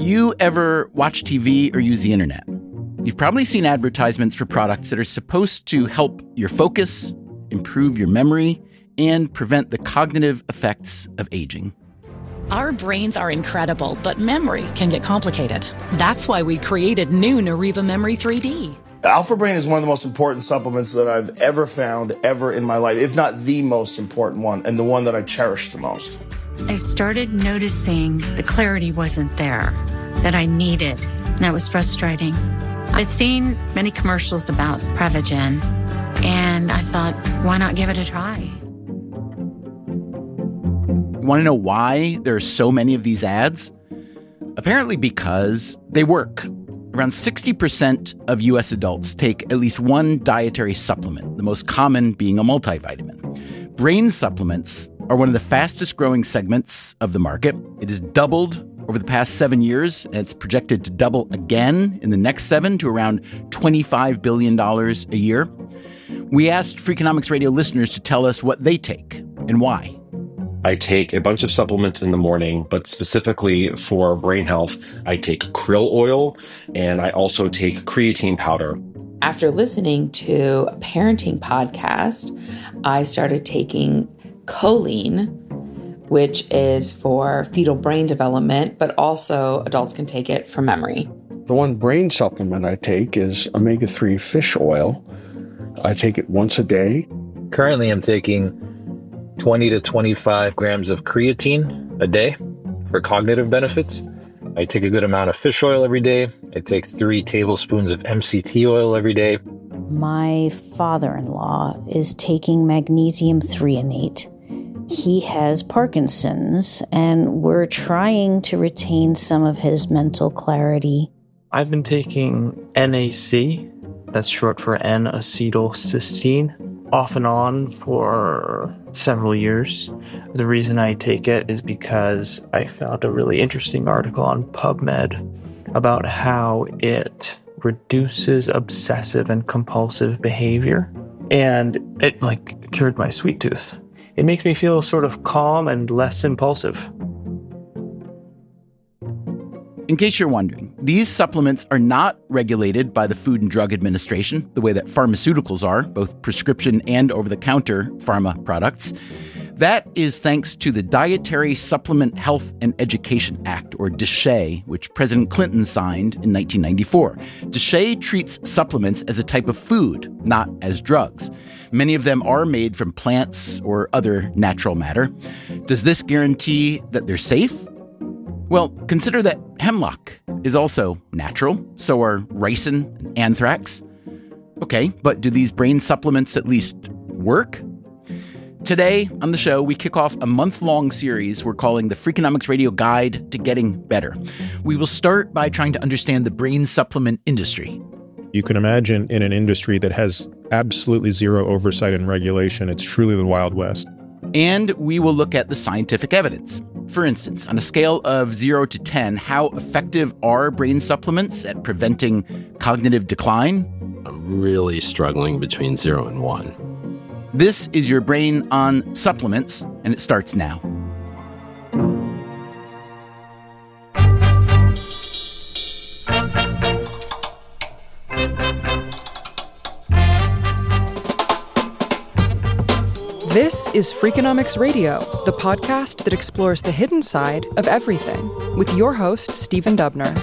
you ever watch TV or use the internet, you've probably seen advertisements for products that are supposed to help your focus, improve your memory, and prevent the cognitive effects of aging. Our brains are incredible, but memory can get complicated. That's why we created new Neuriva Memory 3D. Alpha Brain is one of the most important supplements that I've ever found ever in my life, if not the most important one, and the one that I cherish the most. I started noticing the clarity wasn't there that I needed. That was frustrating. I'd seen many commercials about Prevagen, and I thought, why not give it a try? You want to know why there are so many of these ads? Apparently because they work. Around 60% of U.S. adults take at least one dietary supplement, the most common being a multivitamin. Brain supplements are one of the fastest growing segments of the market. It has doubled over the past 7 years, and it's projected to double again in the next 7 to around $25 billion a year. We asked Freakonomics Radio listeners to tell us what they take and why. I take a bunch of supplements in the morning, but specifically for brain health, I take krill oil, and I also take creatine powder. After listening to a parenting podcast, I started taking choline, which is for fetal brain development, but also adults can take it for memory. The one brain supplement I take is omega-3 fish oil. I take it once a day. Currently, I'm taking 20 to 25 grams of creatine a day for cognitive benefits. I take a good amount of fish oil every day. I take 3 tablespoons of MCT oil every day. My father-in-law is taking magnesium threonate. He has Parkinson's, and we're trying to retain some of his mental clarity. I've been taking NAC, that's short for N-acetylcysteine, off and on for several years. The reason I take it is because I found a really interesting article on PubMed about how it reduces obsessive and compulsive behavior, and it cured my sweet tooth. It makes me feel sort of calm and less impulsive. In case you're wondering, these supplements are not regulated by the Food and Drug Administration the way that pharmaceuticals are, both prescription and over-the-counter pharma products. That is thanks to the Dietary Supplement Health and Education Act, or DSHEA, which President Clinton signed in 1994. DSHEA treats supplements as a type of food, not as drugs. Many of them are made from plants or other natural matter. Does this guarantee that they're safe? Well, consider that hemlock is also natural. So are ricin and anthrax. Okay, but do these brain supplements at least work? Today on the show, we kick off a month-long series we're calling the Freakonomics Radio Guide to Getting Better. We will start by trying to understand the brain supplement industry. You can imagine in an industry that has absolutely zero oversight and regulation, it's truly the Wild West. And we will look at the scientific evidence. For instance, on a scale of 0 to 10, how effective are brain supplements at preventing cognitive decline? I'm really struggling between 0 and 1. This is Your Brain on Supplements, and it starts now. This is Freakonomics Radio, the podcast that explores the hidden side of everything, with your host, Stephen Dubner.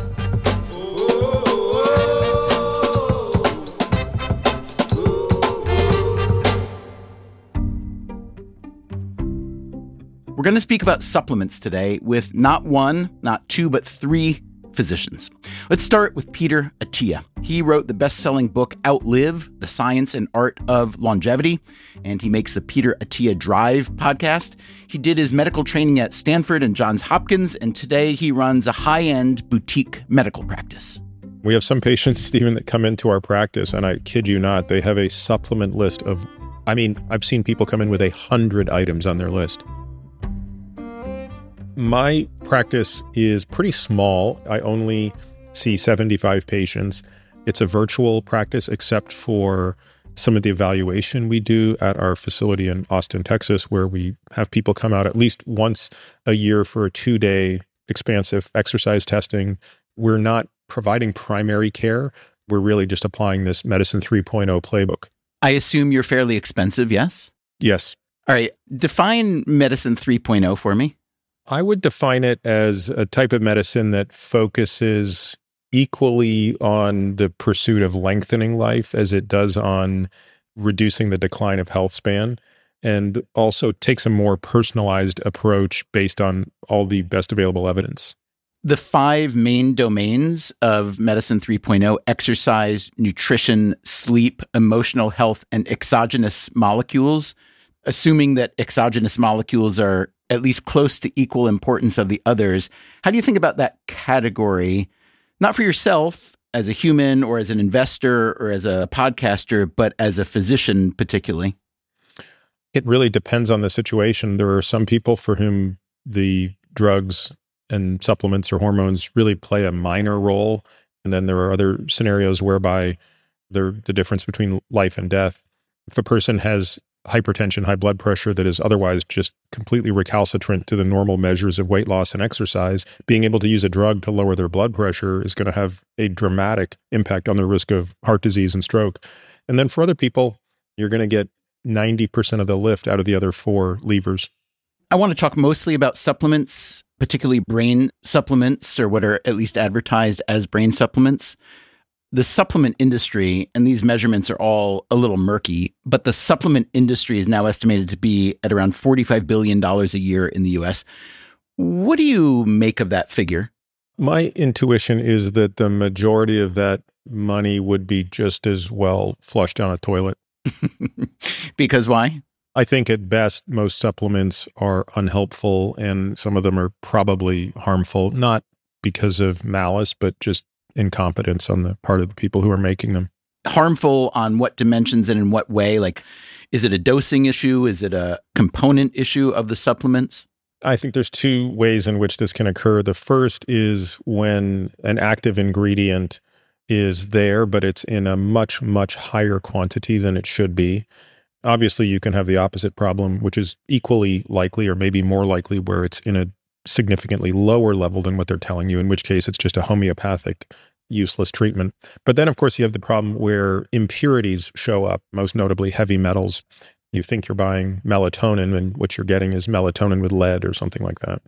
We're going to speak about supplements today with not one, not two, but 3 physicians. Let's start with Peter Attia. He wrote the best-selling book Outlive, The Science and Art of Longevity, and he makes the Peter Attia Drive podcast. He did his medical training at Stanford and Johns Hopkins, and today he runs a high-end boutique medical practice. We have some patients, Stephen, that come into our practice, and I kid you not, they have a supplement list of, I've seen people come in with 100 items on their list. My practice is pretty small. I only see 75 patients. It's a virtual practice except for some of the evaluation we do at our facility in Austin, Texas, where we have people come out at least once a year for a 2-day expansive exercise testing. We're not providing primary care. We're really just applying this Medicine 3.0 playbook. I assume you're fairly expensive, yes? Yes. All right. Define Medicine 3.0 for me. I would define it as a type of medicine that focuses equally on the pursuit of lengthening life as it does on reducing the decline of health span, and also takes a more personalized approach based on all the best available evidence. The 5 main domains of Medicine 3.0, exercise, nutrition, sleep, emotional health, and exogenous molecules, assuming that exogenous molecules are at least close to equal importance of the others. How do you think about that category, not for yourself as a human or as an investor or as a podcaster, but as a physician particularly? It really depends on the situation. There are some people for whom the drugs and supplements or hormones really play a minor role. And then there are other scenarios whereby they're the difference between life and death. If a person has hypertension, high blood pressure that is otherwise just completely recalcitrant to the normal measures of weight loss and exercise, being able to use a drug to lower their blood pressure is going to have a dramatic impact on the risk of heart disease and stroke. And then for other people, you're going to get 90% of the lift out of the other 4 levers. I want to talk mostly about supplements, particularly brain supplements, or what are at least advertised as brain supplements. The supplement industry, and these measurements are all a little murky, but the supplement industry is now estimated to be at around $45 billion a year in the US. What do you make of that figure? My intuition is that the majority of that money would be just as well flushed down a toilet. Because why? I think at best, most supplements are unhelpful, and some of them are probably harmful, not because of malice, but just incompetence on the part of the people who are making them. Harmful on what dimensions and in what way? Like, is it a dosing issue? Is it a component issue of the supplements? I think there's 2 ways in which this can occur. The first is when an active ingredient is there, but it's in a much, much higher quantity than it should be. Obviously, you can have the opposite problem, which is equally likely or maybe more likely where it's in a significantly lower level than what they're telling you, in which case it's just a homeopathic, useless treatment. But then, of course, you have the problem where impurities show up, most notably heavy metals. You think you're buying melatonin, and what you're getting is melatonin with lead or something like that.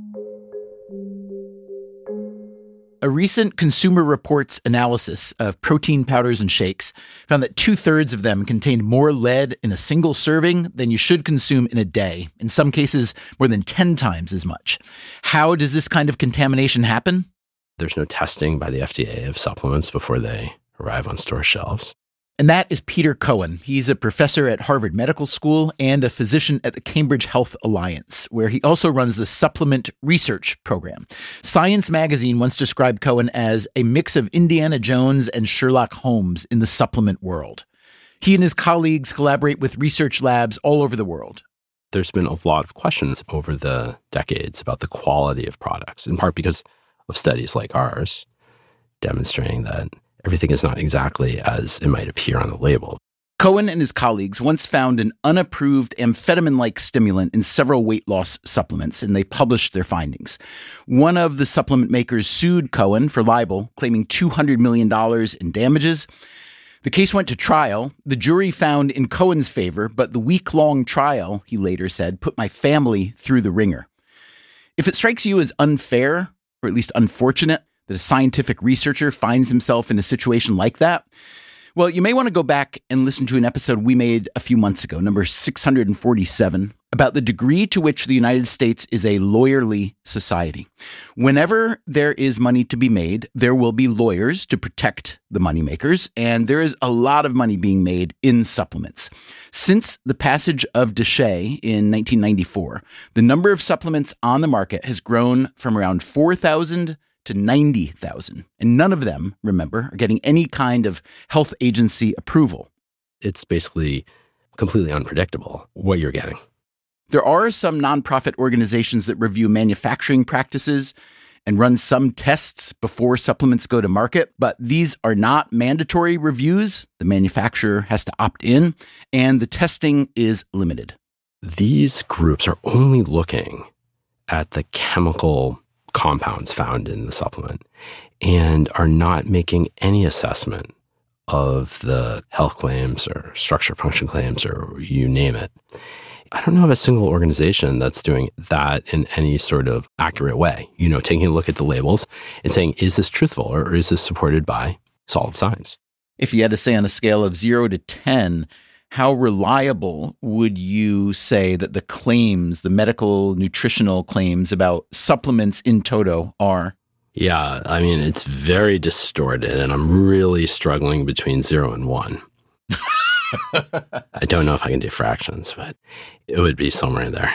A recent Consumer Reports analysis of protein powders and shakes found that 2/3 of them contained more lead in a single serving than you should consume in a day, in some cases more than 10 times as much. How does this kind of contamination happen? There's no testing by the FDA of supplements before they arrive on store shelves. And that is Peter Cohen. He's a professor at Harvard Medical School and a physician at the Cambridge Health Alliance, where he also runs the supplement research program. Science magazine once described Cohen as a mix of Indiana Jones and Sherlock Holmes in the supplement world. He and his colleagues collaborate with research labs all over the world. There's been a lot of questions over the decades about the quality of products, in part because of studies like ours demonstrating that everything is not exactly as it might appear on the label. Cohen and his colleagues once found an unapproved amphetamine-like stimulant in several weight loss supplements, and they published their findings. One of the supplement makers sued Cohen for libel, claiming $200 million in damages. The case went to trial. The jury found in Cohen's favor, but the week-long trial, he later said, put my family through the ringer. If it strikes you as unfair, or at least unfortunate, that a scientific researcher finds himself in a situation like that, well, you may want to go back and listen to an episode we made a few months ago, number 647, about the degree to which the United States is a lawyerly society. Whenever there is money to be made, there will be lawyers to protect the moneymakers, and there is a lot of money being made in supplements. Since the passage of DSHEA in 1994, the number of supplements on the market has grown from around 4,000 to 90,000. And none of them, remember, are getting any kind of health agency approval. It's basically completely unpredictable what you're getting. There are some nonprofit organizations that review manufacturing practices and run some tests before supplements go to market, but these are not mandatory reviews. The manufacturer has to opt in, and the testing is limited. These groups are only looking at the chemical compounds found in the supplement and are not making any assessment of the health claims or structure function claims or you name it. I don't know of a single organization that's doing that in any sort of accurate way. Taking a look at the labels and saying, is this truthful or is this supported by solid science? If you had to say on a scale of 0 to 10, how reliable would you say that the claims, the medical nutritional claims about supplements in toto are? Yeah, I mean, it's very distorted, and I'm really struggling between 0 and 1. I don't know if I can do fractions, but it would be somewhere there.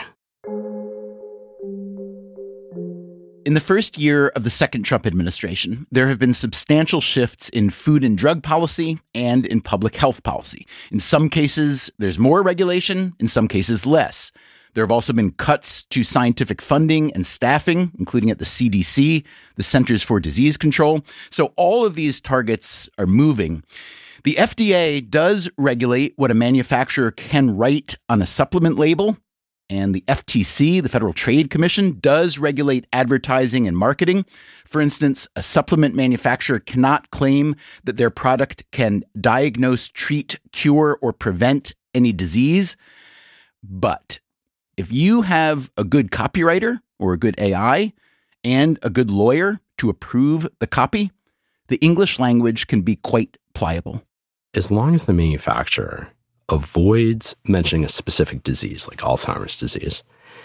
In the first year of the second Trump administration, there have been substantial shifts in food and drug policy and in public health policy. In some cases, there's more regulation, in some cases, less. There have also been cuts to scientific funding and staffing, including at the CDC, the Centers for Disease Control. So all of these targets are moving. The FDA does regulate what a manufacturer can write on a supplement label. And the FTC, the Federal Trade Commission, does regulate advertising and marketing. For instance, a supplement manufacturer cannot claim that their product can diagnose, treat, cure, or prevent any disease. But if you have a good copywriter or a good AI and a good lawyer to approve the copy, the English language can be quite pliable. As long as the manufacturer avoids mentioning a specific disease like Alzheimer's disease,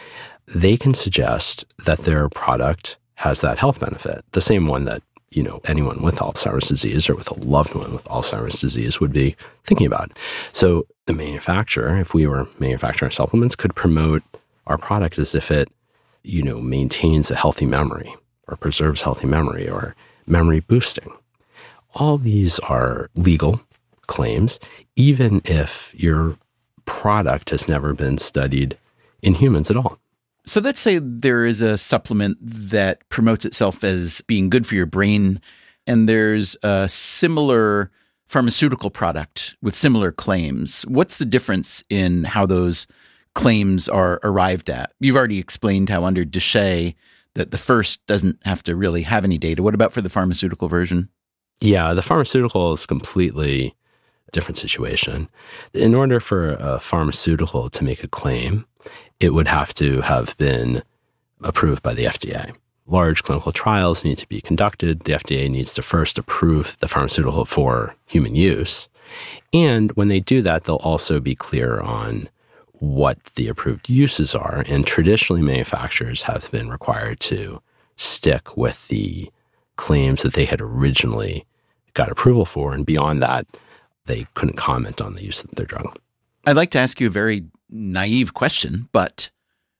they can suggest that their product has that health benefit, the same one that, anyone with Alzheimer's disease or with a loved one with Alzheimer's disease would be thinking about. So the manufacturer, if we were manufacturing supplements, could promote our product as if it, maintains a healthy memory or preserves healthy memory or memory boosting. All these are legal claims, even if your product has never been studied in humans at all. So let's say there is a supplement that promotes itself as being good for your brain, and there's a similar pharmaceutical product with similar claims. What's the difference in how those claims are arrived at? You've already explained how under DSHEA that the first doesn't have to really have any data. What about for the pharmaceutical version? Yeah, the pharmaceutical is completely different situation. In order for a pharmaceutical to make a claim, it would have to have been approved by the FDA. Large clinical trials need to be conducted. The FDA needs to first approve the pharmaceutical for human use. And when they do that, they'll also be clear on what the approved uses are. And traditionally, manufacturers have been required to stick with the claims that they had originally got approval for. And beyond that, they couldn't comment on the use of their drug. I'd like to ask you a very naive question, but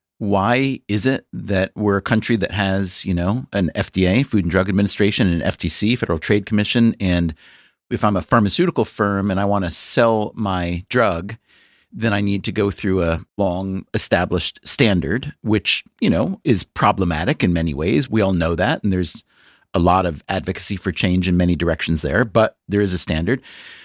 why is it that we're a country that has, an FDA, Food and Drug Administration, and an FTC, Federal Trade Commission, and if I'm a pharmaceutical firm and I want to sell my drug, then I need to go through a long established standard, which, is problematic in many ways. We all know that, and there's a lot of advocacy for change in many directions there, but there is a standard.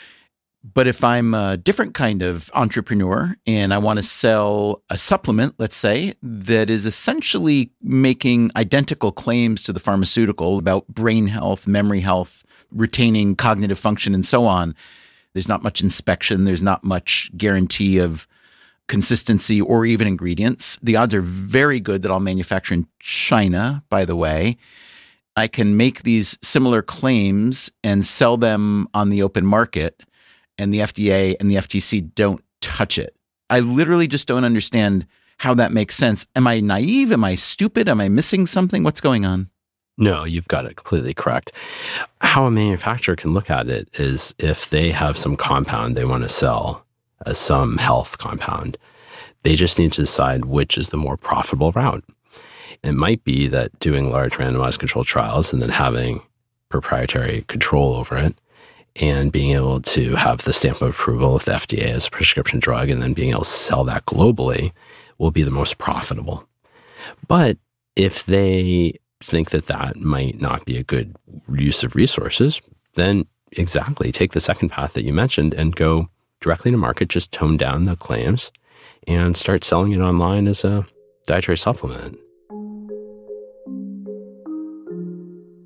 But if I'm a different kind of entrepreneur and I want to sell a supplement, let's say, that is essentially making identical claims to the pharmaceutical about brain health, memory health, retaining cognitive function, and so on, there's not much inspection. There's not much guarantee of consistency or even ingredients. The odds are very good that I'll manufacture in China, by the way. I can make these similar claims and sell them on the open market, and the FDA and the FTC don't touch it. I literally just don't understand how that makes sense. Am I naive? Am I stupid? Am I missing something? What's going on? No, you've got it completely correct. How a manufacturer can look at it is if they have some compound they want to sell as some health compound, they just need to decide which is the more profitable route. It might be that doing large randomized controlled trials and then having proprietary control over it and being able to have the stamp of approval of the FDA as a prescription drug and then being able to sell that globally will be the most profitable. But if they think that that might not be a good use of resources, then exactly take the second path that you mentioned and go directly to market, just tone down the claims and start selling it online as a dietary supplement.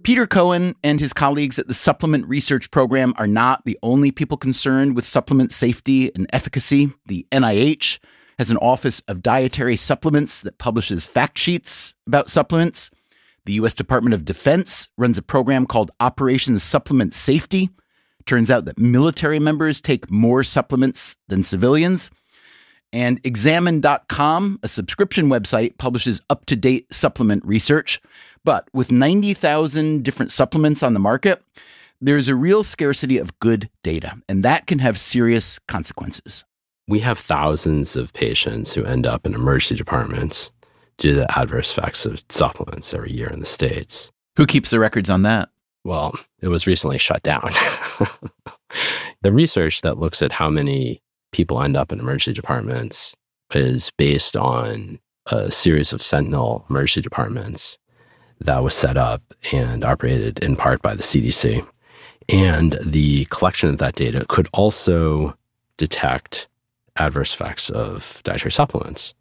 Peter Cohen and his colleagues at the Supplement Research Program are not the only people concerned with supplement safety and efficacy. The NIH has an Office of Dietary Supplements that publishes fact sheets about supplements. The U.S. Department of Defense runs a program called Operation Supplement Safety. Turns out that military members take more supplements than civilians. And Examine.com, a subscription website, publishes up-to-date supplement research. But with 90,000 different supplements on the market, there's a real scarcity of good data, and that can have serious consequences. We have thousands of patients who end up in emergency departments due to the adverse effects of supplements every year in the States. Who keeps the records on that? Well, it was recently shut down. The research that looks at how many people end up in emergency departments is based on a series of Sentinel emergency departments that was set up and operated in part by the CDC. And the collection of that data could also detect adverse effects of dietary supplements.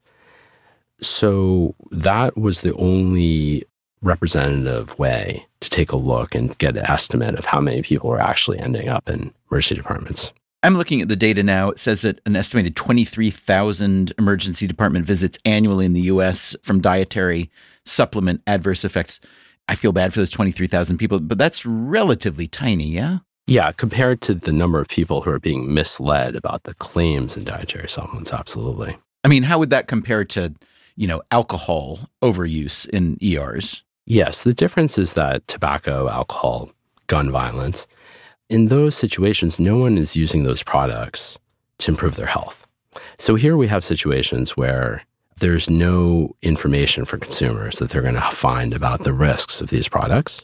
So that was the only representative way to take a look and get an estimate of how many people were actually ending up in emergency departments. I'm looking at the data now. It says that an estimated 23,000 emergency department visits annually in the U.S. from dietary supplement adverse effects. I feel bad for those 23,000 people, but that's relatively tiny, yeah? Yeah, compared to the number of people who are being misled about the claims in dietary supplements, absolutely. I mean, how would that compare to, alcohol overuse in ERs? Yes, the difference is that tobacco, alcohol, gun violence, in those situations, no one is using those products to improve their health. So here we have situations where there's no information for consumers that they're going to find about the risks of these products,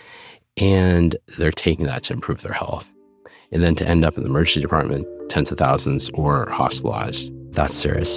and they're taking that to improve their health. And then to end up in the emergency department, tens of thousands, or hospitalized, that's serious.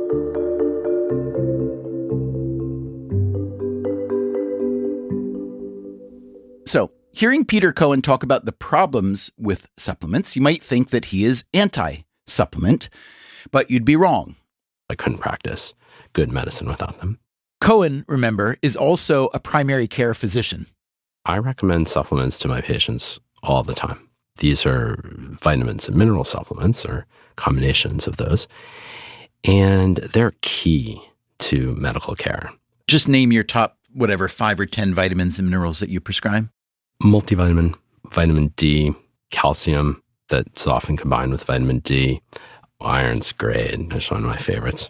So, hearing Peter Cohen talk about the problems with supplements, you might think that he is anti-supplement, but you'd be wrong. I couldn't practice good medicine without them. Cohen, remember, is also a primary care physician. I recommend supplements to my patients all the time. These are vitamins and mineral supplements or combinations of those, and they're key to medical care. Just name your top, 5 or 10 vitamins and minerals that you prescribe. Multivitamin, vitamin D, calcium that's often combined with vitamin D. Iron's great. That's one of my favorites.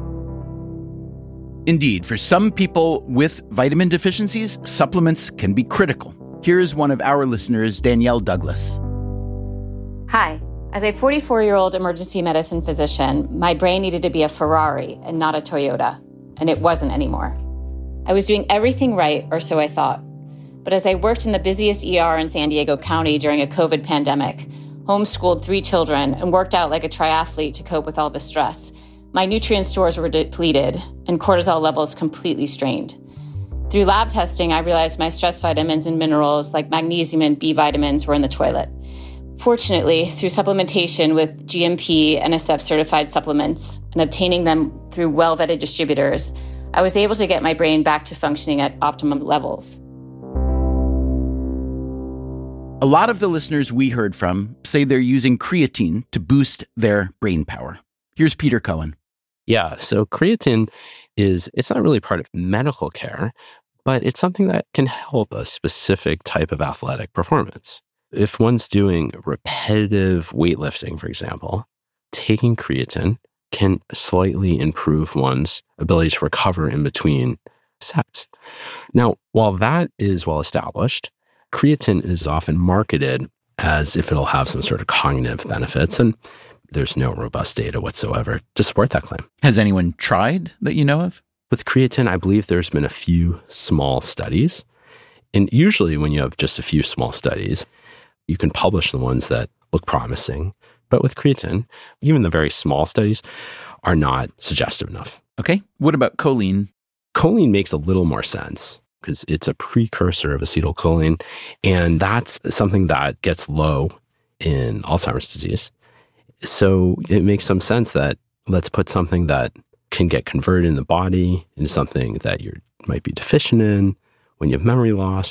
Indeed, for some people with vitamin deficiencies, supplements can be critical. Here's one of our listeners, Danielle Douglas. Hi. As a 44-year-old emergency medicine physician, my brain needed to be a Ferrari and not a Toyota, and it wasn't anymore. I was doing everything right, or so I thought. But as I worked in the busiest ER in San Diego County during a COVID pandemic, homeschooled 3 children, and worked out like a triathlete to cope with all the stress, my nutrient stores were depleted and cortisol levels completely strained. Through lab testing, I realized my stress vitamins and minerals like magnesium and B vitamins were in the toilet. Fortunately, through supplementation with GMP NSF certified supplements and obtaining them through well-vetted distributors, I was able to get my brain back to functioning at optimum levels. A lot of the listeners we heard from say they're using creatine to boost their brain power. Here's Peter Cohen. Yeah, so creatine it's not really part of medical care, but it's something that can help a specific type of athletic performance. If one's doing repetitive weightlifting, for example, taking creatine can slightly improve one's ability to recover in between sets. Now, while that is well established, creatine is often marketed as if it'll have some sort of cognitive benefits, and there's no robust data whatsoever to support that claim. Has anyone tried that you know of? With creatine, I believe there's been a few small studies. And usually when you have just a few small studies, you can publish the ones that look promising. But with creatine, even the very small studies are not suggestive enough. Okay. What about choline? Choline makes a little more sense because it's a precursor of acetylcholine. And that's something that gets low in Alzheimer's disease. So it makes some sense that let's put something that can get converted in the body into something that you might be deficient in when you have memory loss.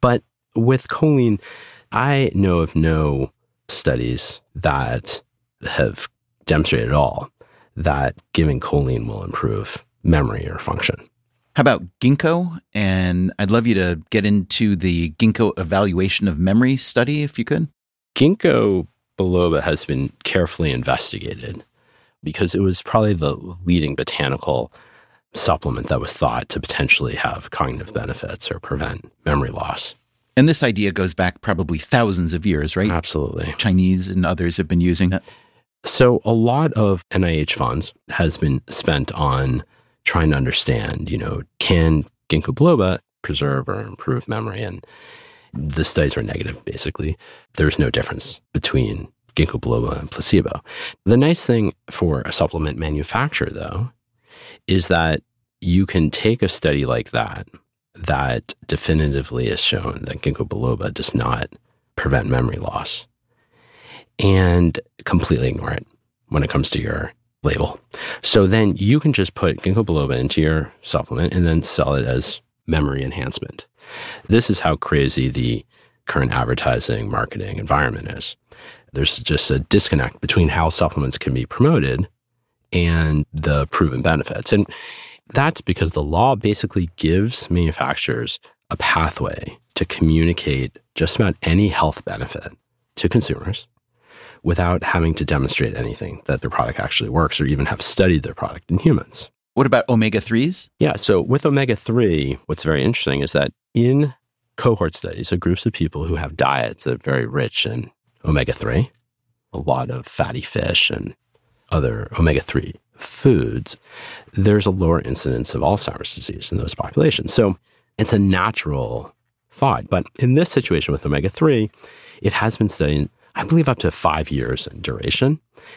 But with choline, I know of no studies that have demonstrated at all that giving choline will improve memory or function. How about ginkgo? And I'd love you to get into the ginkgo evaluation of memory study, if you could. Ginkgo biloba has been carefully investigated because it was probably the leading botanical supplement that was thought to potentially have cognitive benefits or prevent memory loss. And this idea goes back probably thousands of years, right? Absolutely. Chinese and others have been using it. So a lot of NIH funds has been spent on trying to understand, can ginkgo biloba preserve or improve memory? And the studies were negative, basically. There's no difference between ginkgo biloba and placebo. The nice thing for a supplement manufacturer, though, is that you can take a study like that definitively has shown that ginkgo biloba does not prevent memory loss and completely ignore it when it comes to your label. So then you can just put ginkgo biloba into your supplement and then sell it as memory enhancement. This is how crazy the current advertising marketing environment is. There's just a disconnect between how supplements can be promoted and the proven benefits. And that's because the law basically gives manufacturers a pathway to communicate just about any health benefit to consumers without having to demonstrate anything that their product actually works or even have studied their product in humans. What about omega-3s? Yeah, so with omega-3, what's very interesting is that in cohort studies of groups of people who have diets that are very rich in omega-3, a lot of fatty fish and other omega-3 foods, there's a lower incidence of Alzheimer's disease in those populations. So it's a natural thought. But in this situation with omega-3, it has been studied, I believe, up to 5 years in duration,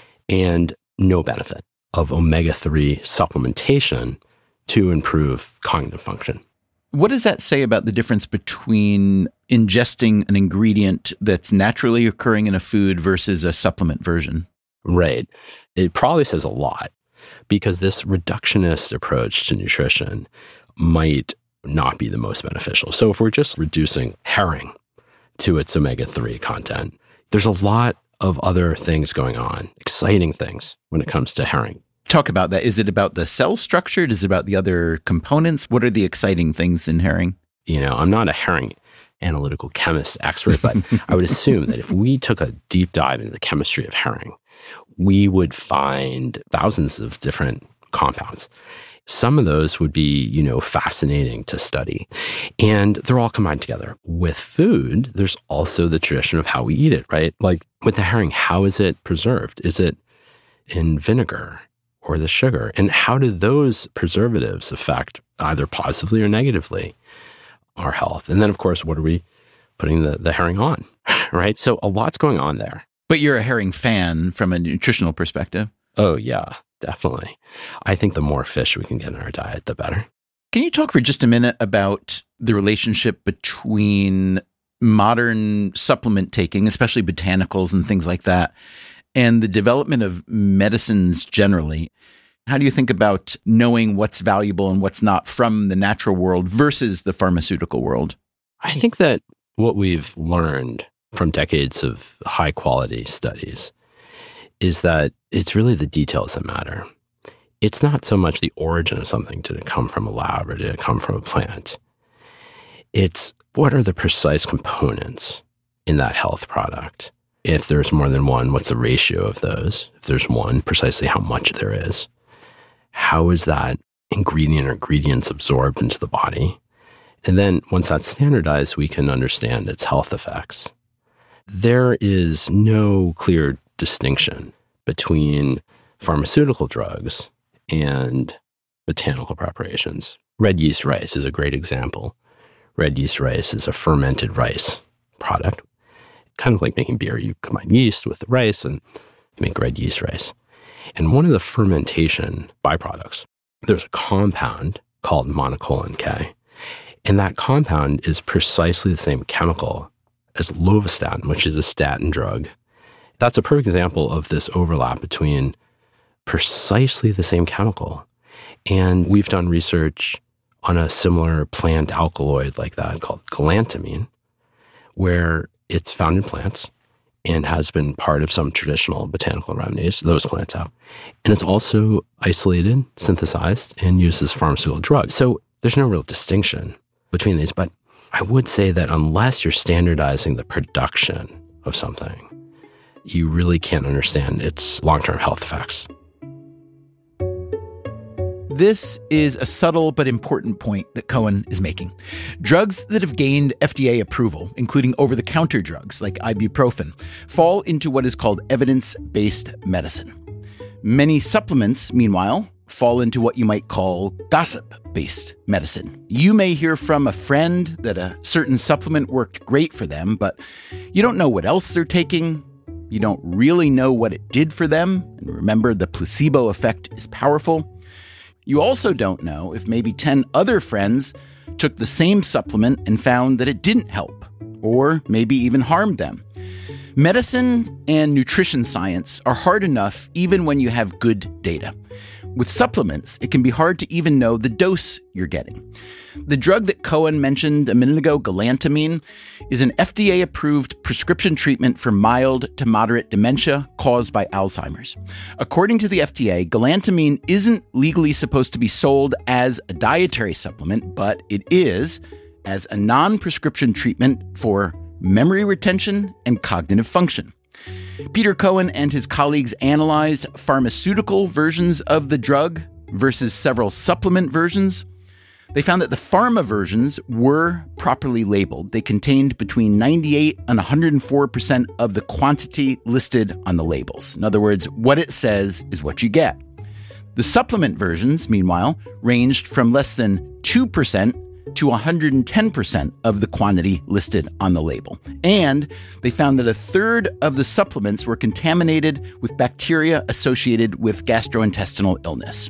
and no benefit of omega-3 supplementation to improve cognitive function. What does that say about the difference between ingesting an ingredient that's naturally occurring in a food versus a supplement version? Right. It probably says a lot, because this reductionist approach to nutrition might not be the most beneficial. So if we're just reducing herring to its omega-3 content, there's a lot of other things going on, exciting things when it comes to herring. Talk about that. Is it about the cell structure? Is it about the other components? What are the exciting things in herring? I'm not a herring analytical chemist expert, but I would assume that if we took a deep dive into the chemistry of herring, we would find thousands of different compounds. Some of those would be, fascinating to study. And they're all combined together. With food, there's also the tradition of how we eat it, right? Like with the herring, how is it preserved? Is it in vinegar or the sugar? And how do those preservatives affect either positively or negatively our health? And then, of course, what are we putting the herring on, right? So a lot's going on there. But you're a herring fan from a nutritional perspective. Oh, yeah, definitely. I think the more fish we can get in our diet, the better. Can you talk for just a minute about the relationship between modern supplement taking, especially botanicals and things like that, and the development of medicines generally? How do you think about knowing what's valuable and what's not from the natural world versus the pharmaceutical world? I think that what we've learned from decades of high quality studies is that it's really the details that matter. It's not so much the origin of something, did it come from a lab or did it come from a plant? It's what are the precise components in that health product? If there's more than one, what's the ratio of those? If there's one, precisely how much there is? How is that ingredient or ingredients absorbed into the body? And then once that's standardized, we can understand its health effects. There is no clear distinction between pharmaceutical drugs and botanical preparations. Red yeast rice is a great example. Red yeast rice is a fermented rice product. Kind of like making beer. You combine yeast with the rice and make red yeast rice. And one of the fermentation byproducts, there's a compound called monocolin K. And that compound is precisely the same chemical as lovastatin, which is a statin drug. That's a perfect example of this overlap between precisely the same chemical. And we've done research on a similar plant alkaloid like that called galantamine, where it's found in plants and has been part of some traditional botanical remedies, those plants out. And it's also isolated, synthesized, and used as pharmaceutical drugs. So there's no real distinction between these. But I would say that unless you're standardizing the production of something, you really can't understand its long-term health effects. This is a subtle but important point that Cohen is making. Drugs that have gained FDA approval, including over-the-counter drugs like ibuprofen, fall into what is called evidence-based medicine. Many supplements, meanwhile, fall into what you might call gossip-based medicine. You may hear from a friend that a certain supplement worked great for them, but you don't know what else they're taking. You don't really know what it did for them. And remember, the placebo effect is powerful. You also don't know if maybe 10 other friends took the same supplement and found that it didn't help, or maybe even harmed them. Medicine and nutrition science are hard enough even when you have good data. With supplements, it can be hard to even know the dose you're getting. The drug that Cohen mentioned a minute ago, galantamine, is an FDA-approved prescription treatment for mild to moderate dementia caused by Alzheimer's. According to the FDA, galantamine isn't legally supposed to be sold as a dietary supplement, but it is as a non-prescription treatment for memory retention and cognitive function. Peter Cohen and his colleagues analyzed pharmaceutical versions of the drug versus several supplement versions. They found that the pharma versions were properly labeled. They contained between 98 and 104% of the quantity listed on the labels. In other words, what it says is what you get. The supplement versions, meanwhile, ranged from less than 2% to 110% of the quantity listed on the label. And they found that a third of the supplements were contaminated with bacteria associated with gastrointestinal illness.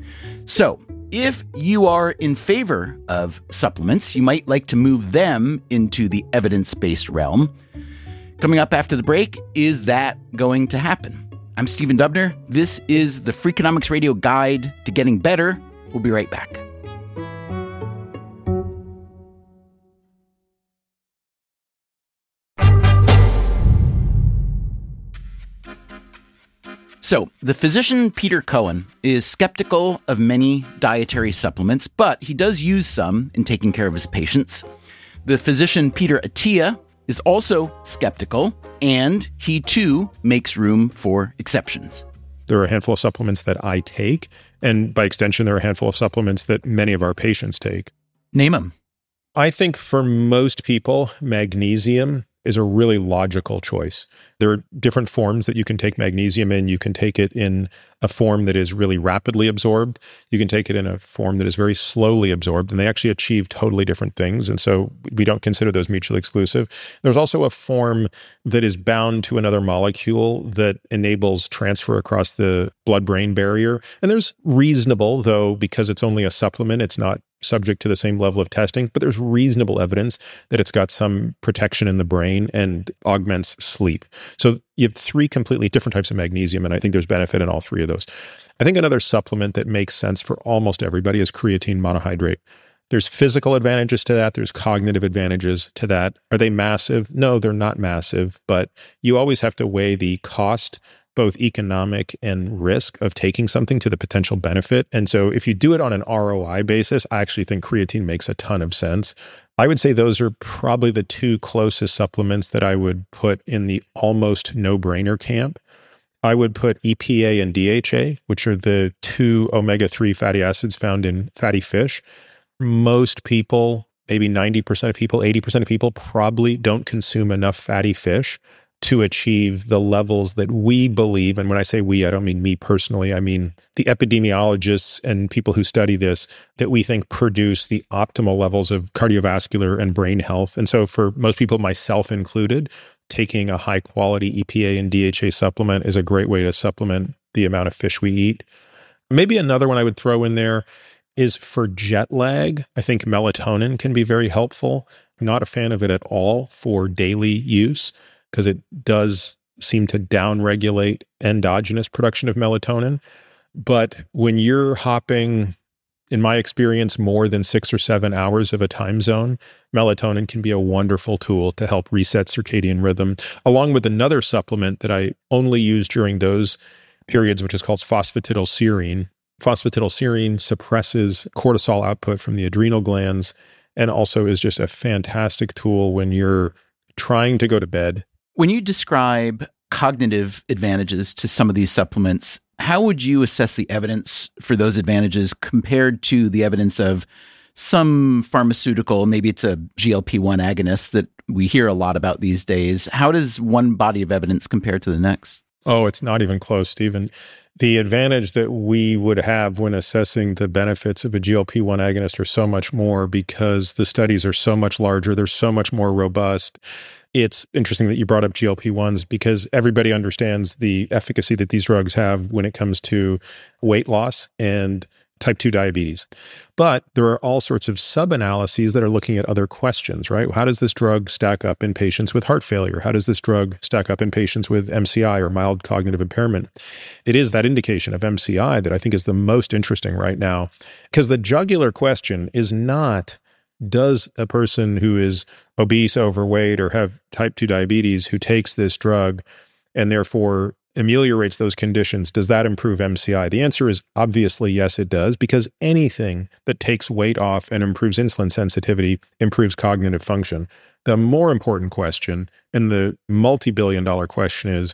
So, if you are in favor of supplements, you might like to move them into the evidence-based realm. Coming up after the break, is that going to happen? I'm Stephen Dubner. This is the Freakonomics Radio Guide to Getting Better. We'll be right back. So, the physician Peter Cohen is skeptical of many dietary supplements, but he does use some in taking care of his patients. The physician Peter Attia is also skeptical, and he too makes room for exceptions. There are a handful of supplements that I take, and by extension, there are a handful of supplements that many of our patients take. Name them. I think for most people, magnesium is a really logical choice. There are different forms that you can take magnesium in. You can take it in a form that is really rapidly absorbed. You can take it in a form that is very slowly absorbed, and they actually achieve totally different things. And so we don't consider those mutually exclusive. There's also a form that is bound to another molecule that enables transfer across the blood-brain barrier. And there's reasonable, though, because it's only a supplement, it's not subject to the same level of testing, but there's reasonable evidence that it's got some protection in the brain and augments sleep. So you have three completely different types of magnesium, and I think there's benefit in all three of those. I think another supplement that makes sense for almost everybody is creatine monohydrate. There's physical advantages to that. There's cognitive advantages to that. Are they massive? No, they're not massive, but you always have to weigh the cost, both economic and risk of taking something to the potential benefit. And so if you do it on an ROI basis, I actually think creatine makes a ton of sense. I would say those are probably the two closest supplements that I would put in the almost no-brainer camp. I would put EPA and DHA, which are the two omega-3 fatty acids found in fatty fish. Most people, maybe 90% of people, 80% of people probably don't consume enough fatty fish to achieve the levels that we believe, and when I say we, I don't mean me personally, I mean the epidemiologists and people who study this, that we think produce the optimal levels of cardiovascular and brain health. And so for most people, myself included, taking a high quality EPA and DHA supplement is a great way to supplement the amount of fish we eat. Maybe another one I would throw in there is for jet lag. I think melatonin can be very helpful. I'm not a fan of it at all for daily use, because it does seem to downregulate endogenous production of melatonin. But when you're hopping in my experience, more than 6 or 7 hours of a time zone, melatonin can be a wonderful tool to help reset circadian rhythm, along with another supplement that I only use during those periods, which is called phosphatidylserine. Phosphatidylserine suppresses cortisol output from the adrenal glands and also is just a fantastic tool when you're trying to go to bed. When you describe cognitive advantages to some of these supplements, how would you assess the evidence for those advantages compared to the evidence of some pharmaceutical, maybe it's a GLP-1 agonist that we hear a lot about these days? How does one body of evidence compare to the next? Oh, it's not even close, Stephen. The advantage that we would have when assessing the benefits of a GLP-1 agonist are so much more because the studies are so much larger. They're so much more robust. It's interesting that you brought up GLP-1s because everybody understands the efficacy that these drugs have when it comes to weight loss and type 2 diabetes. But there are all sorts of sub-analyses that are looking at other questions, right? How does this drug stack up in patients with heart failure? How does this drug stack up in patients with MCI or mild cognitive impairment? It is that indication of MCI that I think is the most interesting right now, because the jugular question is not, does a person who is obese, overweight, or have type 2 diabetes who takes this drug and therefore ameliorates those conditions, does that improve MCI? The answer is obviously yes, it does, because anything that takes weight off and improves insulin sensitivity improves cognitive function. The more important question, and the multi-billion-dollar question, is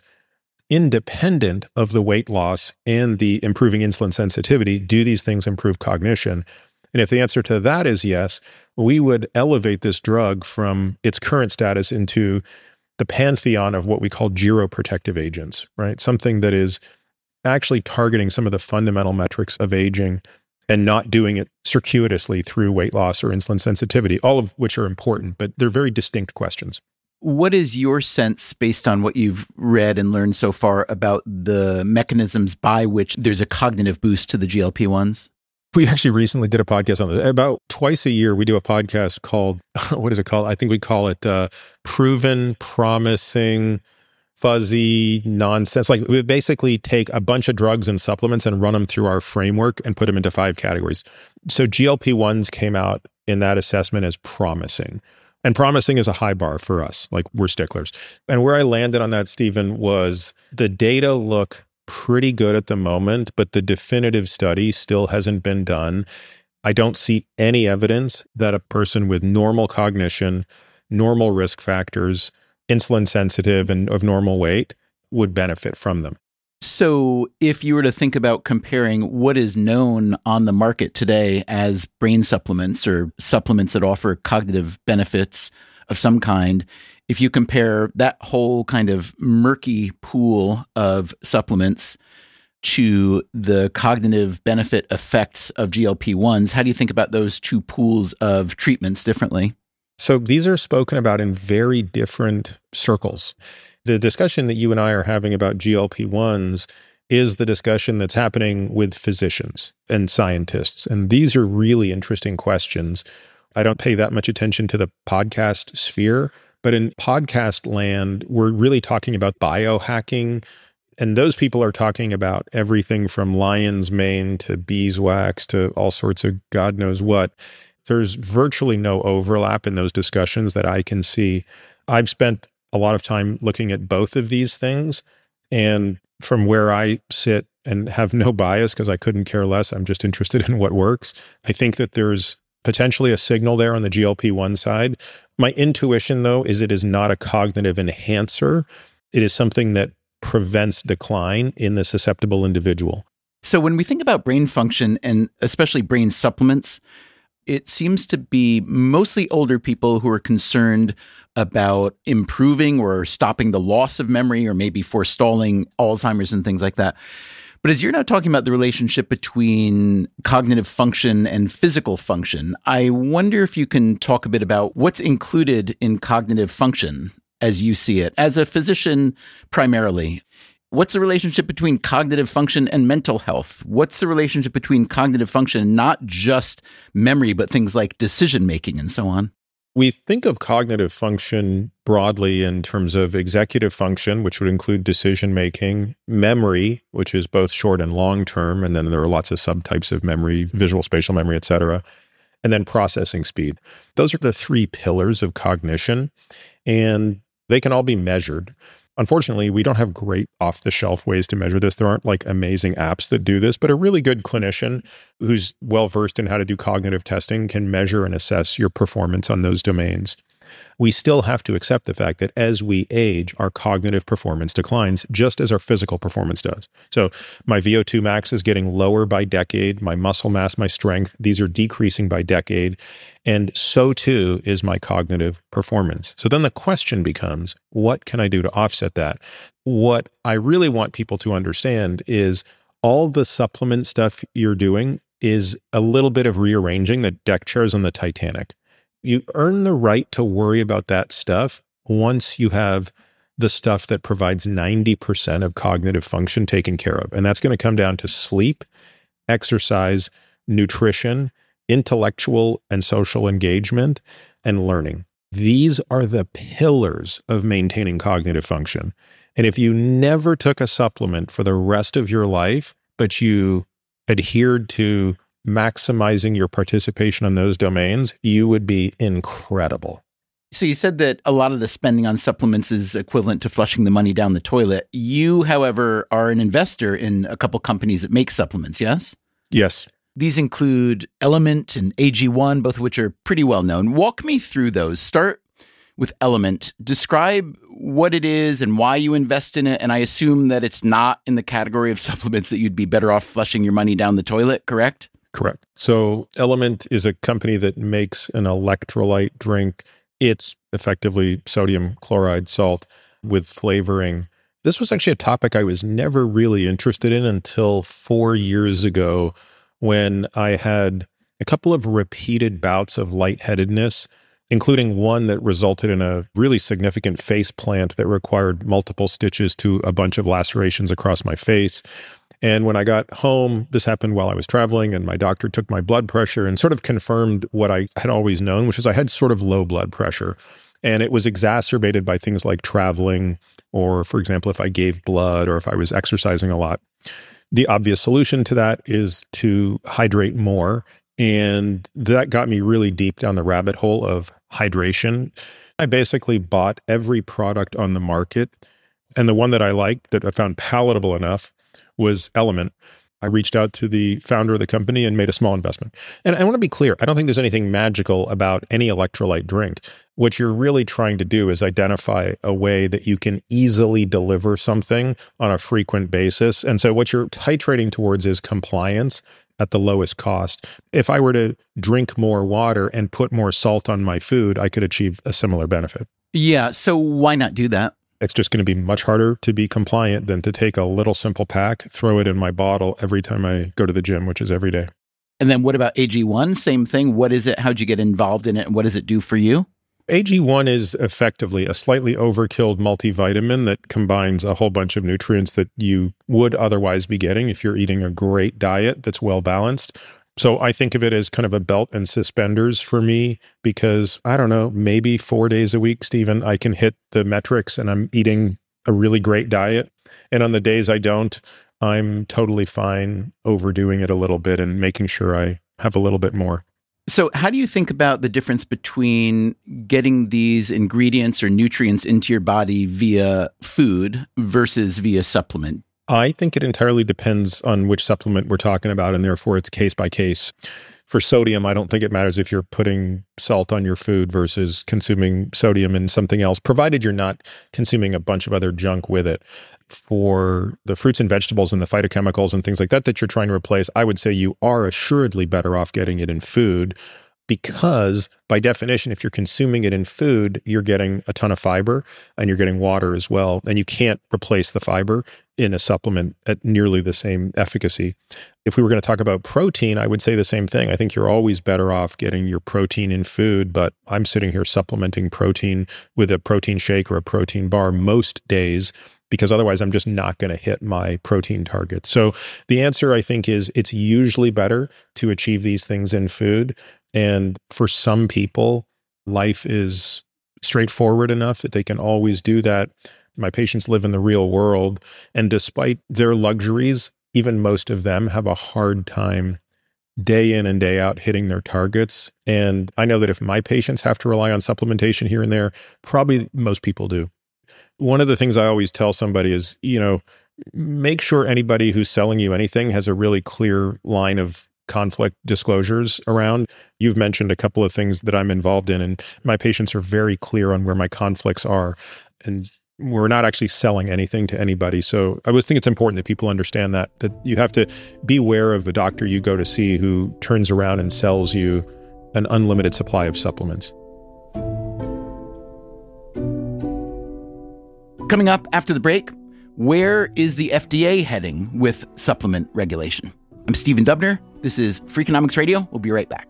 independent of the weight loss and the improving insulin sensitivity, do these things improve cognition? And if the answer to that is yes, we would elevate this drug from its current status into the pantheon of what we call geroprotective agents, right? Something that is actually targeting some of the fundamental metrics of aging and not doing it circuitously through weight loss or insulin sensitivity, all of which are important, but they're very distinct questions. What is your sense, based on what you've read and learned so far, about the mechanisms by which there's a cognitive boost to the GLP-1s? We actually recently did a podcast on this. About twice a year, we do a podcast called, what is it called? I think we call it Proven, Promising, Fuzzy Nonsense. Like, we basically take a bunch of drugs and supplements and run them through our framework and put them into 5 categories. So GLP-1s came out in that assessment as promising. And promising is a high bar for us. Like, we're sticklers. And where I landed on that, Stephen, was the data look pretty good at the moment, but the definitive study still hasn't been done. I don't see any evidence that a person with normal cognition, normal risk factors, insulin sensitive, and of normal weight would benefit from them. So if you were to think about comparing what is known on the market today as brain supplements or supplements that offer cognitive benefits of some kind, if you compare that whole kind of murky pool of supplements to the cognitive benefit effects of GLP-1s, how do you think about those two pools of treatments differently? So these are spoken about in very different circles. The discussion that you and I are having about GLP-1s is the discussion that's happening with physicians and scientists. And these are really interesting questions. I don't pay that much attention to the podcast sphere, but in podcast land, we're really talking about biohacking. And those people are talking about everything from lion's mane to beeswax to all sorts of God knows what. There's virtually no overlap in those discussions that I can see. I've spent a lot of time looking at both of these things. And from where I sit and have no bias because I couldn't care less, I'm just interested in what works. I think that there's potentially a signal there on the GLP-1 side. My intuition, though, is it is not a cognitive enhancer. It is something that prevents decline in the susceptible individual. So when we think about brain function and especially brain supplements, it seems to be mostly older people who are concerned about improving or stopping the loss of memory or maybe forestalling Alzheimer's and things like that. But as you're now talking about the relationship between cognitive function and physical function, I wonder if you can talk a bit about what's included in cognitive function as you see it. As a physician, primarily, what's the relationship between cognitive function and mental health? What's the relationship between cognitive function, not just memory, but things like decision-making and so on? We think of cognitive function broadly in terms of executive function, which would include decision-making, memory, which is both short and long-term, and then there are lots of subtypes of memory, visual, spatial memory, et cetera, and then processing speed. Those are the three pillars of cognition, and they can all be measured. Unfortunately, we don't have great off-the-shelf ways to measure this. There aren't like amazing apps that do this, but a really good clinician who's well-versed in how to do cognitive testing can measure and assess your performance on those domains. We still have to accept the fact that as we age, our cognitive performance declines just as our physical performance does. So my VO2 max is getting lower by decade, my muscle mass, my strength, these are decreasing by decade, and so too is my cognitive performance. So then the question becomes, what can I do to offset that? What I really want people to understand is all the supplement stuff you're doing is a little bit of rearranging the deck chairs on the Titanic. You earn the right to worry about that stuff once you have the stuff that provides 90% of cognitive function taken care of. And that's going to come down to sleep, exercise, nutrition, intellectual and social engagement, and learning. These are the pillars of maintaining cognitive function. And if you never took a supplement for the rest of your life, but you adhered to maximizing your participation on those domains, you would be incredible. So you said that a lot of the spending on supplements is equivalent to flushing the money down the toilet. You, however, are an investor in a couple companies that make supplements, yes? Yes. These include Element and AG1, both of which are pretty well known. Walk me through those. Start with Element. Describe what it is and why you invest in it. And I assume that it's not in the category of supplements that you'd be better off flushing your money down the toilet, correct? Correct. So Element is a company that makes an electrolyte drink. It's effectively sodium chloride salt with flavoring. This was actually a topic I was never really interested in until 4 years ago when I had a couple of repeated bouts of lightheadedness, including one that resulted in a really significant face plant that required multiple stitches to a bunch of lacerations across my face. And when I got home, this happened while I was traveling, and my doctor took my blood pressure and sort of confirmed what I had always known, which is I had sort of low blood pressure. And it was exacerbated by things like traveling, or, for example, if I gave blood or if I was exercising a lot. The obvious solution to that is to hydrate more. And that got me really deep down the rabbit hole of hydration. I basically bought every product on the market. And the one that I liked, that I found palatable enough, was Element. I reached out to the founder of the company and made a small investment. And I want to be clear, I don't think there's anything magical about any electrolyte drink. What you're really trying to do is identify a way that you can easily deliver something on a frequent basis. And so what you're titrating towards is compliance at the lowest cost. If I were to drink more water and put more salt on my food, I could achieve a similar benefit. Yeah, so why not do that? It's just going to be much harder to be compliant than to take a little simple pack, throw it in my bottle every time I go to the gym, which is every day. And then what about AG1? Same thing. What is it? How'd you get involved in it? And what does it do for you? AG1 is effectively a slightly overkilled multivitamin that combines a whole bunch of nutrients that you would otherwise be getting if you're eating a great diet that's well balanced. So I think of it as kind of a belt and suspenders for me because, I don't know, maybe 4 days a week, Stephen, I can hit the metrics and I'm eating a really great diet. And on the days I don't, I'm totally fine overdoing it a little bit and making sure I have a little bit more. So how do you think about the difference between getting these ingredients or nutrients into your body via food versus via supplement? I think it entirely depends on which supplement we're talking about, and therefore it's case by case. For sodium, I don't think it matters if you're putting salt on your food versus consuming sodium in something else, provided you're not consuming a bunch of other junk with it. For the fruits and vegetables and the phytochemicals and things like that that you're trying to replace, I would say you are assuredly better off getting it in food because, by definition, if you're consuming it in food, you're getting a ton of fiber and you're getting water as well. And you can't replace the fiber in a supplement at nearly the same efficacy. If we were going to talk about protein, I would say the same thing. I think you're always better off getting your protein in food, but I'm sitting here supplementing protein with a protein shake or a protein bar most days because otherwise I'm just not going to hit my protein targets. So the answer, I think, is it's usually better to achieve these things in food. And for some people, life is straightforward enough that they can always do that. My patients live in the real world, and despite their luxuries, even most of them have a hard time day in and day out hitting their targets. And I know that if my patients have to rely on supplementation here and there, probably most people do. One of the things I always tell somebody is, make sure anybody who's selling you anything has a really clear line of conflict disclosures around. You've mentioned a couple of things that I'm involved in, and my patients are very clear on where my conflicts are. And we're not actually selling anything to anybody. So I always think it's important that people understand that you have to be aware of the doctor you go to see who turns around and sells you an unlimited supply of supplements. Coming up after the break, where is the FDA heading with supplement regulation? I'm Stephen Dubner. This is Freakonomics Radio. We'll be right back.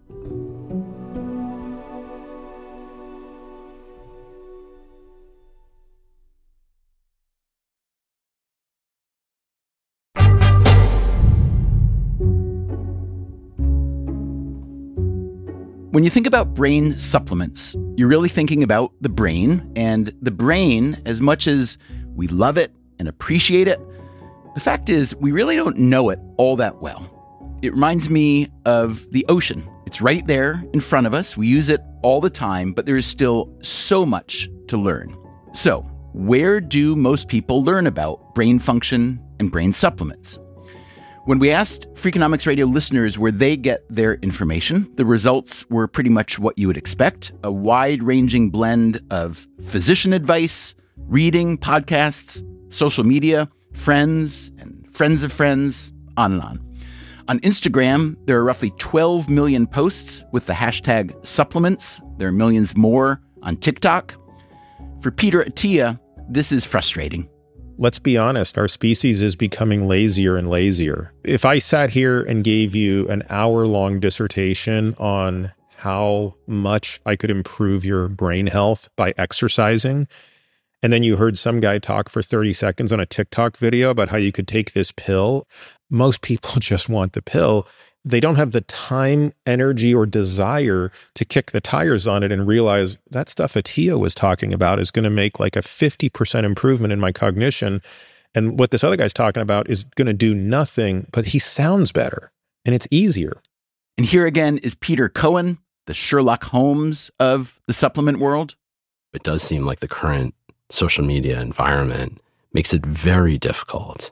When you think about brain supplements, you're really thinking about the brain, and the brain, as much as we love it and appreciate it, the fact is we really don't know it all that well. It reminds me of the ocean. It's right there in front of us. We use it all the time, but there is still so much to learn. So, where do most people learn about brain function and brain supplements? When we asked Freakonomics Radio listeners where they get their information, the results were pretty much what you would expect: a wide-ranging blend of physician advice, reading, podcasts, social media, friends and friends of friends, on and on. On Instagram, there are roughly 12 million posts with the hashtag supplements. There are millions more on TikTok. For Peter Attia, this is frustrating. Let's be honest, our species is becoming lazier and lazier. If I sat here and gave you an hour-long dissertation on how much I could improve your brain health by exercising, and then you heard some guy talk for 30 seconds on a TikTok video about how you could take this pill, most people just want the pill. They don't have the time, energy, or desire to kick the tires on it and realize that stuff Attia was talking about is going to make like a 50% improvement in my cognition. And what this other guy's talking about is going to do nothing, but he sounds better and it's easier. And here again is Peter Cohen, the Sherlock Holmes of the supplement world. It does seem like the current social media environment makes it very difficult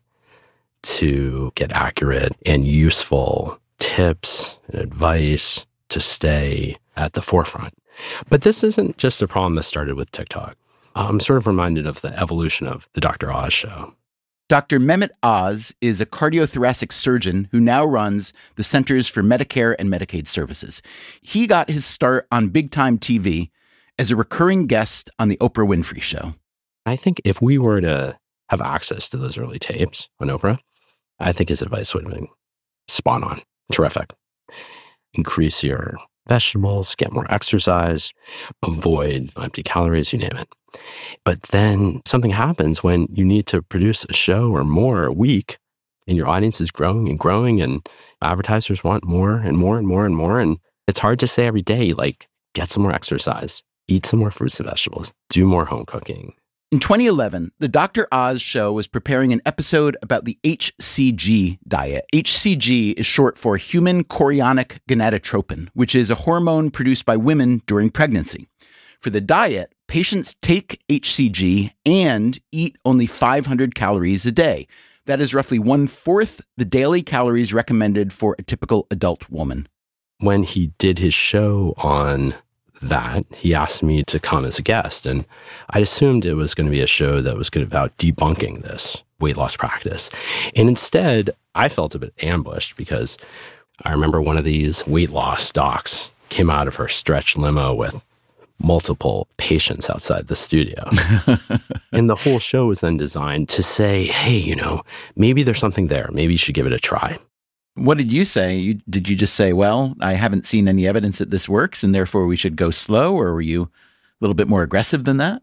to get accurate and useful tips and advice to stay at the forefront. But this isn't just a problem that started with TikTok. I'm sort of reminded of the evolution of the Dr. Oz show. Dr. Mehmet Oz is a cardiothoracic surgeon who now runs the Centers for Medicare and Medicaid Services. He got his start on big time TV as a recurring guest on the Oprah Winfrey Show. I think if we were to have access to those early tapes on Oprah, I think his advice would have been spot on. Terrific. Increase your vegetables, get more exercise, avoid empty calories, you name it. But then something happens when you need to produce a show or more a week, and your audience is growing and growing, and advertisers want more and more and more and more. And it's hard to say every day, like, get some more exercise, eat some more fruits and vegetables, do more home cooking. In 2011, the Dr. Oz show was preparing an episode about the HCG diet. HCG is short for human chorionic gonadotropin, which is a hormone produced by women during pregnancy. For the diet, patients take HCG and eat only 500 calories a day. That is roughly 1/4 the daily calories recommended for a typical adult woman. When he did his show on that, he asked me to come as a guest, and I assumed it was going to be a show that was going to be about debunking this weight loss practice. And instead, I felt a bit ambushed because I remember one of these weight loss docs came out of her stretch limo with multiple patients outside the studio. And the whole show was then designed to say, hey, maybe there's something there. Maybe you should give it a try. What did you say? Did you just say, well, I haven't seen any evidence that this works and therefore we should go slow? Or were you a little bit more aggressive than that?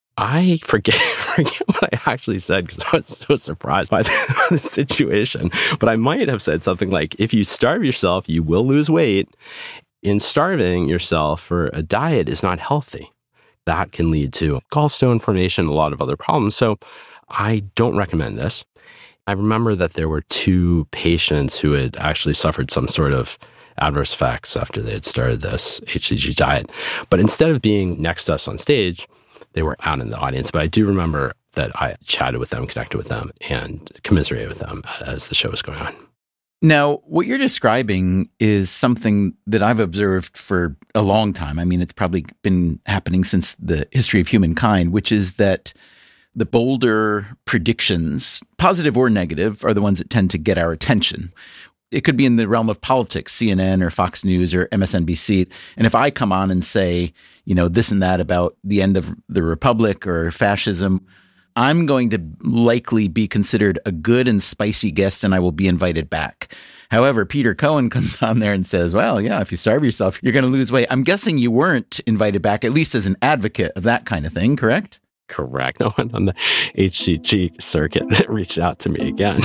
I forget what I actually said because I was so surprised by the situation. But I might have said something like, if you starve yourself, you will lose weight. in starving yourself for a diet is not healthy. That can lead to gallstone formation, a lot of other problems. So I don't recommend this. I remember that there were 2 patients who had actually suffered some sort of adverse effects after they had started this HCG diet. But instead of being next to us on stage, they were out in the audience. But I do remember that I chatted with them, connected with them, and commiserated with them as the show was going on. Now, what you're describing is something that I've observed for a long time. I mean, it's probably been happening since the history of humankind, which is that the bolder predictions, positive or negative, are the ones that tend to get our attention. It could be in the realm of politics, CNN or Fox News or MSNBC. And if I come on and say, this and that about the end of the republic or fascism, I'm going to likely be considered a good and spicy guest, and I will be invited back. However, Peter Cohen comes on there and says, well, yeah, if you starve yourself, you're going to lose weight. I'm guessing you weren't invited back, at least as an advocate of that kind of thing, correct? Correct. No one on the HCG circuit reached out to me again.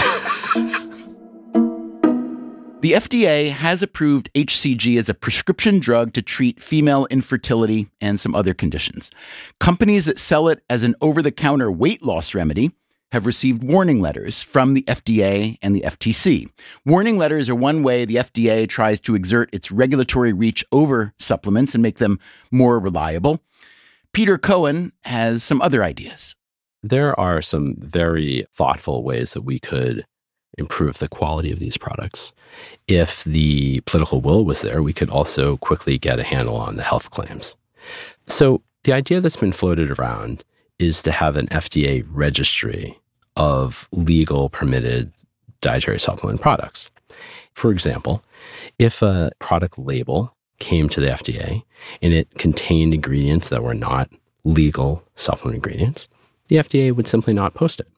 The FDA has approved HCG as a prescription drug to treat female infertility and some other conditions. Companies that sell it as an over-the-counter weight loss remedy have received warning letters from the FDA and the FTC. Warning letters are one way the FDA tries to exert its regulatory reach over supplements and make them more reliable. Peter Cohen has some other ideas. There are some very thoughtful ways that we could improve the quality of these products. If the political will was there, we could also quickly get a handle on the health claims. So the idea that's been floated around is to have an FDA registry of legal permitted dietary supplement products. For example, if a product label came to the FDA and it contained ingredients that were not legal supplement ingredients, the FDA would simply not post it.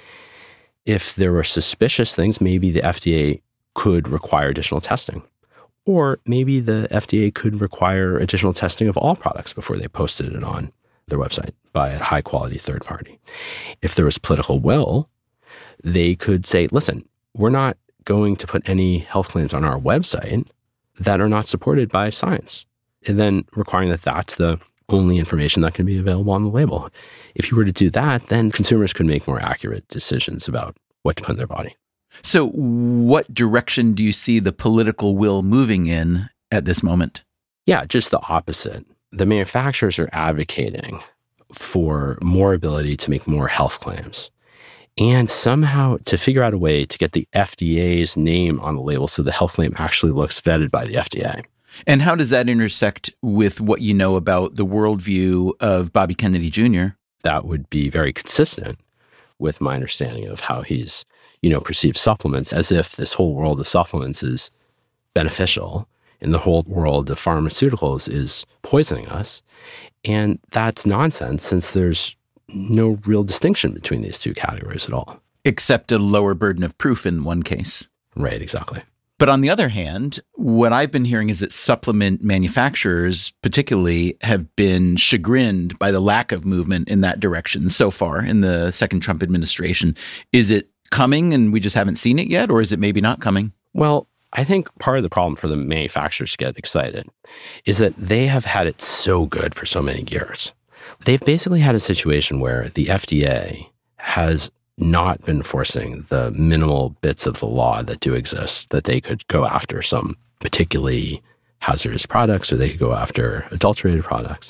If there were suspicious things, maybe the FDA could require additional testing. Or maybe the FDA could require additional testing of all products before they posted it on their website by a high-quality third party. If there was political will, they could say, listen, we're not going to put any health claims on our website that are not supported by science, and then requiring that that's the only information that can be available on the label. If you were to do that, then consumers could make more accurate decisions about what to put in their body. So what direction do you see the political will moving in at this moment? Yeah, just the opposite. The manufacturers are advocating for more ability to make more health claims and somehow to figure out a way to get the FDA's name on the label so the health claim actually looks vetted by the FDA. And how does that intersect with what you know about the worldview of Bobby Kennedy Jr.? That would be very consistent with my understanding of how he's, perceived supplements, as if this whole world of supplements is beneficial and the whole world of pharmaceuticals is poisoning us. And that's nonsense, since there's no real distinction between these two categories at all. Except a lower burden of proof in one case. Right, exactly. But on the other hand, what I've been hearing is that supplement manufacturers particularly have been chagrined by the lack of movement in that direction so far in the second Trump administration. Is it coming and we just haven't seen it yet, or is it maybe not coming? Well, I think part of the problem for the manufacturers to get excited is that they have had it so good for so many years. They've basically had a situation where the FDA has not been enforcing the minimal bits of the law that do exist, that they could go after some particularly hazardous products or they could go after adulterated products.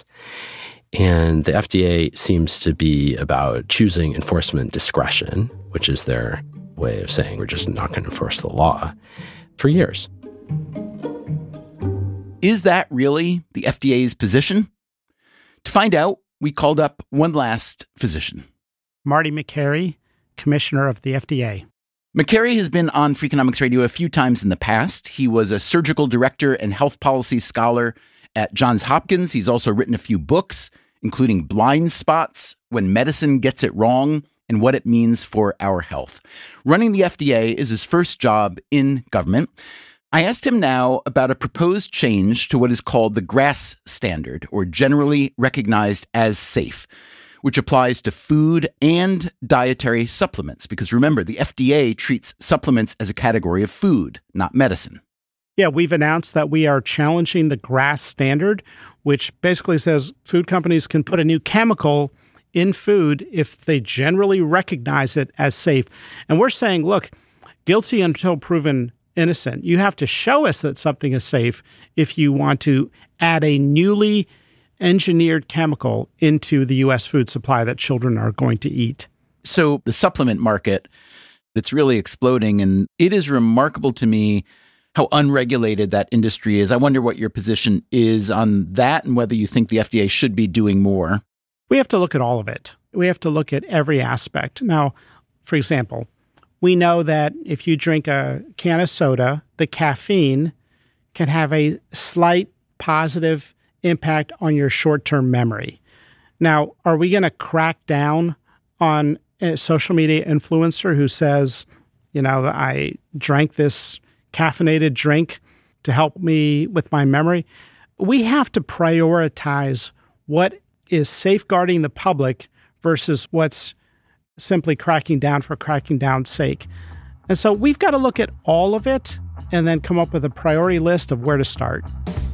And the FDA seems to be about choosing enforcement discretion, which is their way of saying we're just not going to enforce the law, for years. Is that really the FDA's position? To find out, we called up one last physician. Marty Makary, Commissioner of the FDA. Makary has been on Freakonomics Radio a few times in the past. He was a surgical director and health policy scholar at Johns Hopkins. He's also written a few books, including Blind Spots, When Medicine Gets It Wrong, and What It Means for Our Health. Running the FDA is his first job in government. I asked him now about a proposed change to what is called the GRAS standard, or Generally Recognized as Safe, which applies to food and dietary supplements. Because remember, the FDA treats supplements as a category of food, not medicine. Yeah, we've announced that we are challenging the GRAS standard, which basically says food companies can put a new chemical in food if they generally recognize it as safe. And we're saying, look, guilty until proven innocent. You have to show us that something is safe if you want to add a newly engineered chemical into the U.S. food supply that children are going to eat. So the supplement market, it's really exploding, and it is remarkable to me how unregulated that industry is. I wonder what your position is on that and whether you think the FDA should be doing more. We have to look at all of it. We have to look at every aspect. Now, for example, we know that if you drink a can of soda, the caffeine can have a slight positive impact on your short-term memory. Now, are we going to crack down on a social media influencer who says, I drank this caffeinated drink to help me with my memory? We have to prioritize what is safeguarding the public versus what's simply cracking down for cracking down's sake. And so we've got to look at all of it and then come up with a priority list of where to start.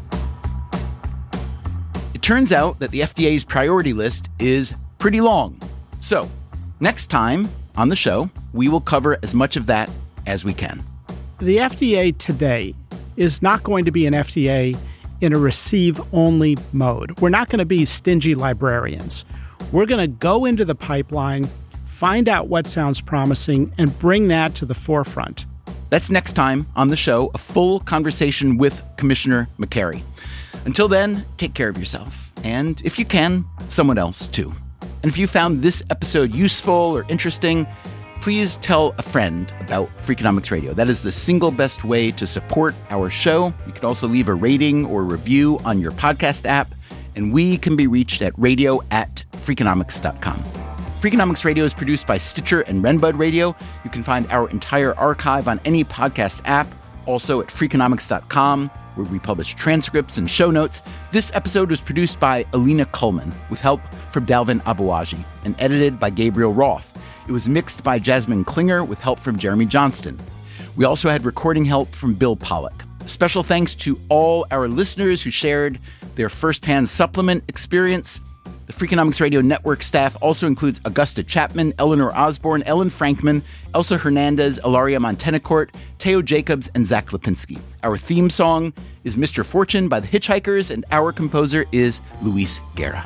It turns out that the FDA's priority list is pretty long. So next time on the show, we will cover as much of that as we can. The FDA today is not going to be an FDA in a receive-only mode. We're not going to be stingy librarians. We're going to go into the pipeline, find out what sounds promising, and bring that to the forefront. That's next time on the show, a full conversation with Commissioner McCary. Until then, take care of yourself. And if you can, someone else too. And if you found this episode useful or interesting, please tell a friend about Freakonomics Radio. That is the single best way to support our show. You can also leave a rating or review on your podcast app, and we can be reached at radio@freakonomics.com. Freakonomics Radio is produced by Stitcher and Renbud Radio. You can find our entire archive on any podcast app, also at freakonomics.com, where we publish transcripts and show notes. This episode was produced by Alina Kullman, with help from Dalvin Abuaji, and edited by Gabriel Roth. It was mixed by Jasmine Klinger with help from Jeremy Johnston. We also had recording help from Bill Pollack. Special thanks to all our listeners who shared their firsthand supplement experience. The Freakonomics Radio Network staff also includes Augusta Chapman, Eleanor Osborne, Ellen Frankman, Elsa Hernandez, Ilaria Montenacourt, Teo Jacobs, and Zach Lipinski. Our theme song is Mr. Fortune by the Hitchhikers, and our composer is Luis Guerra.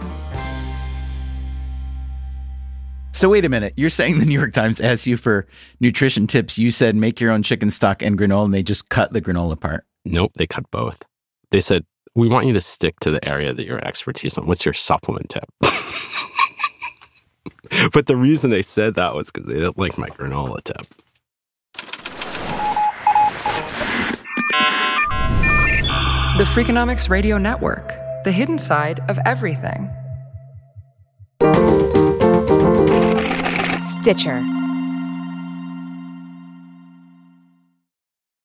So wait a minute, you're saying the New York Times asked you for nutrition tips. You said make your own chicken stock and granola, and they just cut the granola part. Nope, they cut both. They said, we want you to stick to the area that your expertise on. What's your supplement tip? But the reason they said that was because they didn't like my granola tip. The Freakonomics Radio Network, the hidden side of everything. Stitcher.